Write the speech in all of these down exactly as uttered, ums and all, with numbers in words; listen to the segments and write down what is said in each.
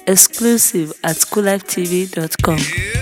Exclusive at cool life t v dot com.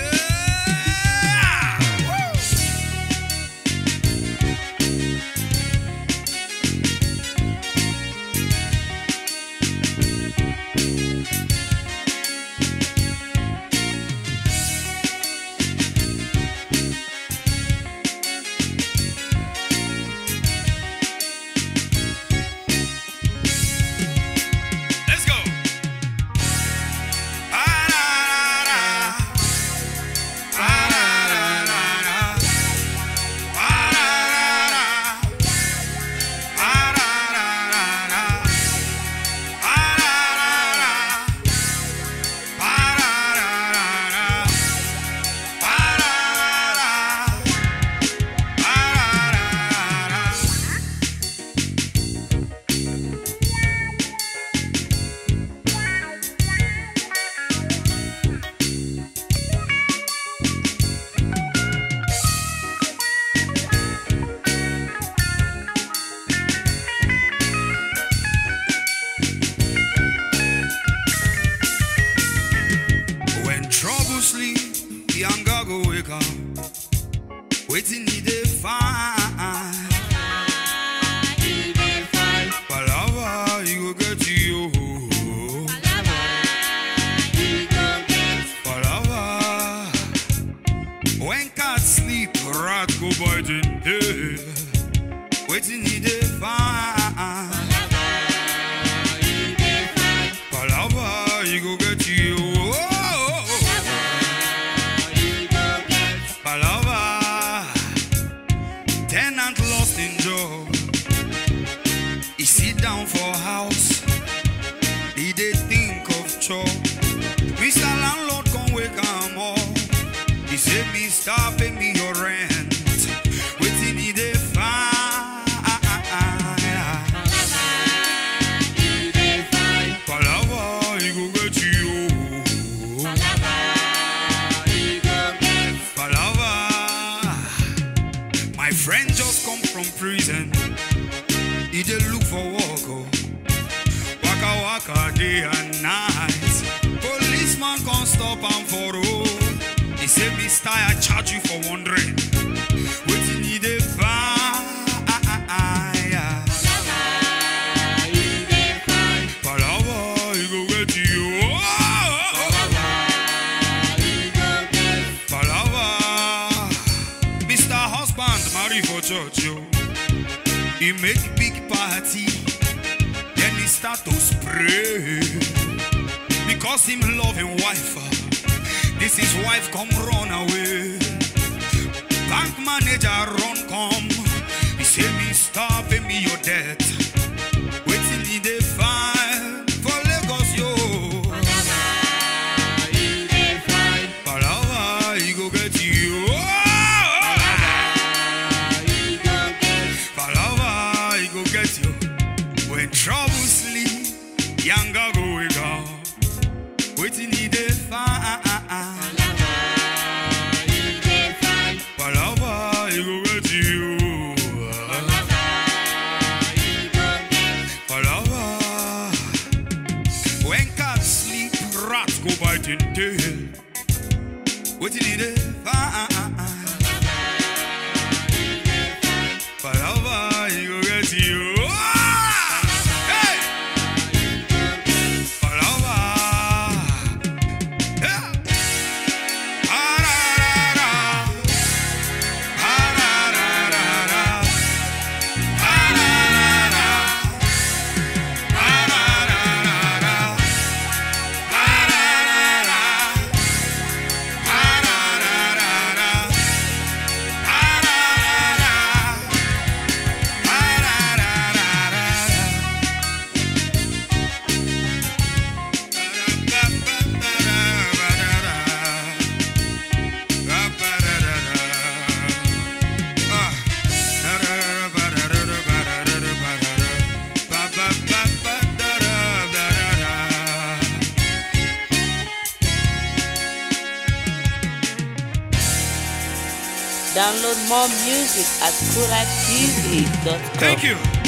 Younger go wake up, waiting he dey find. He dey find. Palava, he go get you. Palava, he go get. Palava. When cat sleep, rat go biting. Hey. Waiting he dey find. Palava, he dey find. Palava, he go get you. Palava, tenant lost in job. He sit down for house. He dey think of chop. Mister Landlord come wake him up. He say, Mister, pay me your rent. Waiting he dey find. Palava, he dey find. Palava, he go get you. Palava, he go get. Palava. My friend just come from prison. He dey look for work, oh. Waka waka day and night. Policeman can't stop him for road. He say, Mister, I charge you for wandering. Waiting he dey find. Palava, he dey find. Palava, he go get you. Palava, he go get. Palava. Mister Husband marry for church, yo. He make big party, then he start to spray. Because him love him wife, this is wife come run away. Bank manager run come, he say, Mister, pay me your debt. Waiting he dey find for Lagos, yo. Palava, he dey find. Palava, he go get you. Get you. When trouble sleep, younger go wake up. Waiting he dey find. Palava, he dey find. Palava, he go get you. Palava, he go get. Palava. When cat sleep, rats go biting tail. Waiting he dey find. Palava, he go get you. Download more music at cool life t v dot com. Thank you.